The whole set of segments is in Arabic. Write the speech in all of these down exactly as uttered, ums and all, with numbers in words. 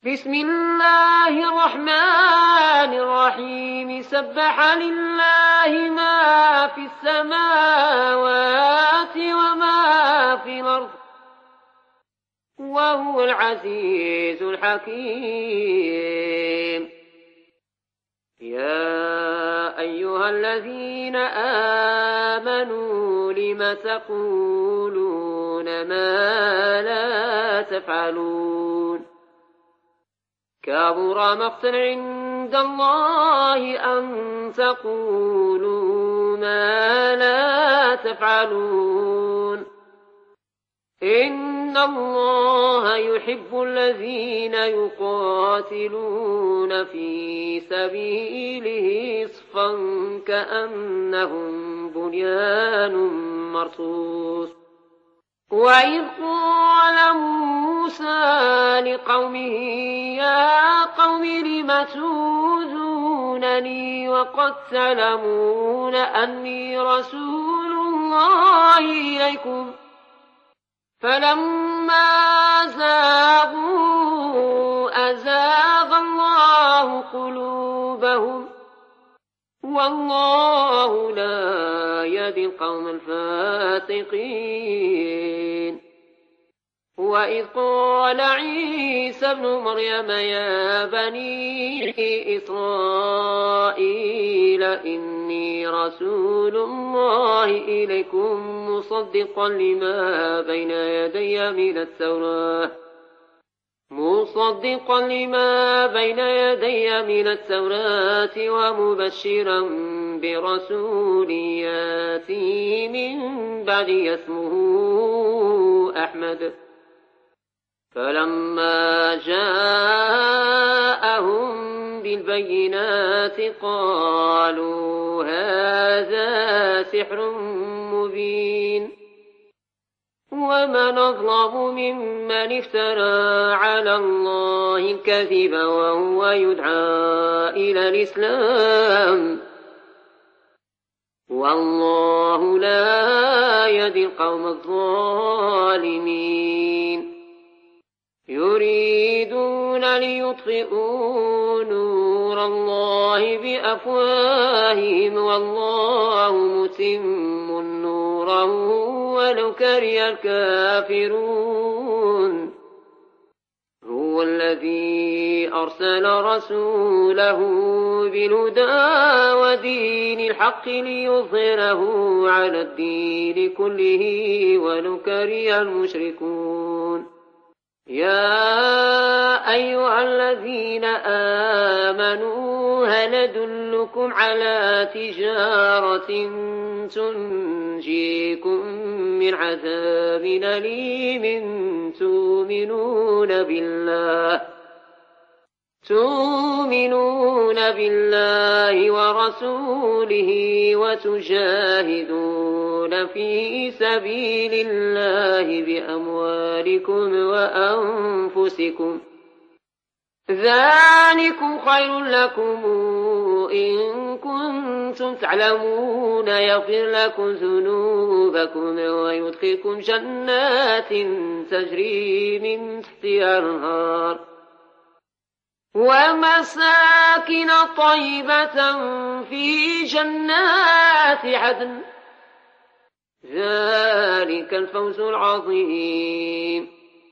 بسم الله الرحمن الرحيم سبح لله ما في السماوات وما في الأرض وهو العزيز الحكيم. يا أيها الذين آمنوا لم تقولون ما لا تفعلون كبر مقتا عند الله أن تقولوا ما لا تفعلون إن الله يحب الذين يقاتلون في سبيله صفا كأنهم بنيان مرصوص. وإذ قال موسى لقومه يا قوم لم تؤذونني وقد تعلمون أني رسول الله إليكم فلما زاغوا أزاغ الله قلوبهم والله لا يهدي القوم الفاسقين. وإذ قال عيسى ابن مريم يا بني إسرائيل إني رسول الله إليكم مصدقا لما بين يدي من التوراة مصدقا لما بين يدي من التوراة ومبشرا برسول ياتي من بعد اسمه أحمد. فلما جاءهم بالبينات قالوا هذا سحر مبين ومن أظلم ممن افترى على الله الكذب وهو يدعى إلى الإسلام والله لا يهدي القوم الظالمين. يريدون ليطفئوا نور الله بأفواههم والله متم نوره ولو كره الكافرون. هو الذي أرسل رسوله بالهدى ودين الحق ليظهره على الدين كله ولو كره المشركون. يا أيها الذين آمنوا هل أدلكم على تجارة تنجيكم من عذاب أليم تؤمنون بالله تؤمنون بالله ورسوله وتجاهدون في سبيل الله بأموالكم وأنفسكم ذلكم خير لكم إن كنتم تعلمون يغفر لكم ذنوبكم ويدخلكم جنات تجري من تحتها الأنهار ومساكن طيبة في جنات عدن ذلك الفوز العظيم.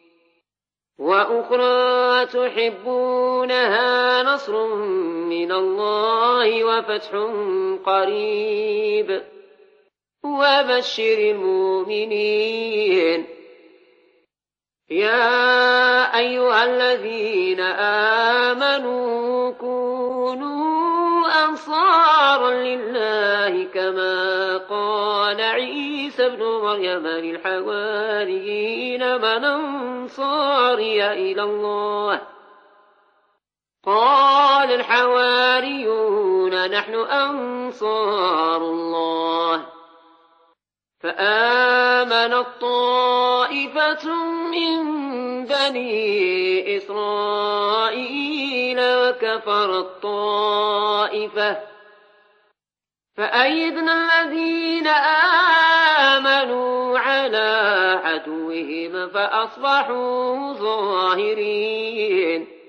وأخرى تحبونها نصر من الله وفتح قريب وبشر المؤمنين. يا أيها الذين آمنوا كونوا أنصارا لله كما قال عيسى ابن مريم للحواريين من أنصاري إلى الله قال الحواريون نحن أنصار الله. فآمنت طائفة من بني إسرائيل وكفرت طائفة فأيدنا الذين آمنوا على عدوهم فأصبحوا ظاهرين.